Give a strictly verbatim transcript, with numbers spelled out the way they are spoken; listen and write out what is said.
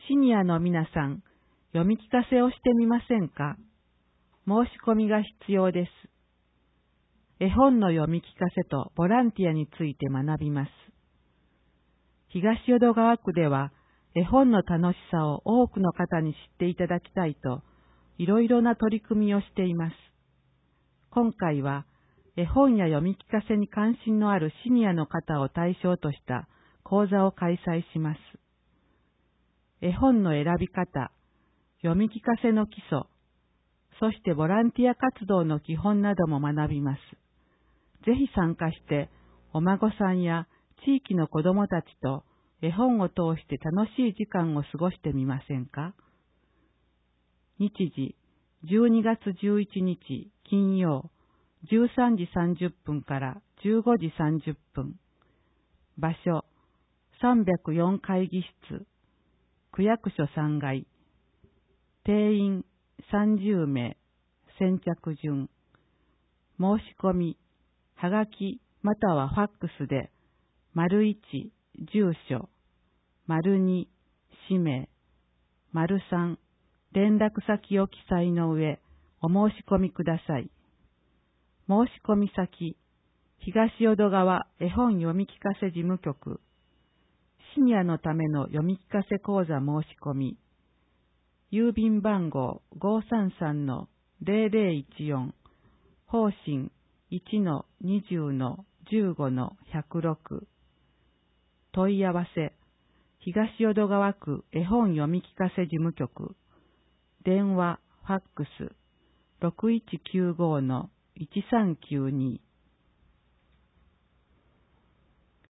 シニアの皆さん、読み聞かせをしてみませんか？申し込みが必要です。絵本の読み聞かせとボランティアについて学びます。東淀川区では、絵本の楽しさを多くの方に知っていただきたいと、いろいろな取り組みをしています。今回は、絵本や読み聞かせに関心のあるシニアの方を対象とした講座を開催します。絵本の選び方、読み聞かせの基礎、そしてボランティア活動の基本なども学びます。ぜひ参加して、お孫さんや地域の子どもたちと絵本を通して楽しい時間を過ごしてみませんか？日時、じゅうにがつじゅういちにち金曜、じゅうさんじさんじゅっぷんからじゅうごじさんじゅっぷん。場所、さんびゃくよん会議室、区役所さんがい。定員さんじゅうめい、先着順。申し込み、はがきまたはファックスで、丸いち、住所、丸に、氏名、丸さん、連絡先を記載の上、お申し込みください。申し込み先、東淀川絵本読み聞かせ事務局、シニアのための読み聞かせ講座申し込み、郵便番号 ごーさんさんのぜろぜろいちよん、方針 いちのにじゅうのじゅうごのひゃくろく。問い合わせ、東淀川区絵本読み聞かせ事務局、電話、ファックス、ろくいちきゅうごのいちさんきゅうに。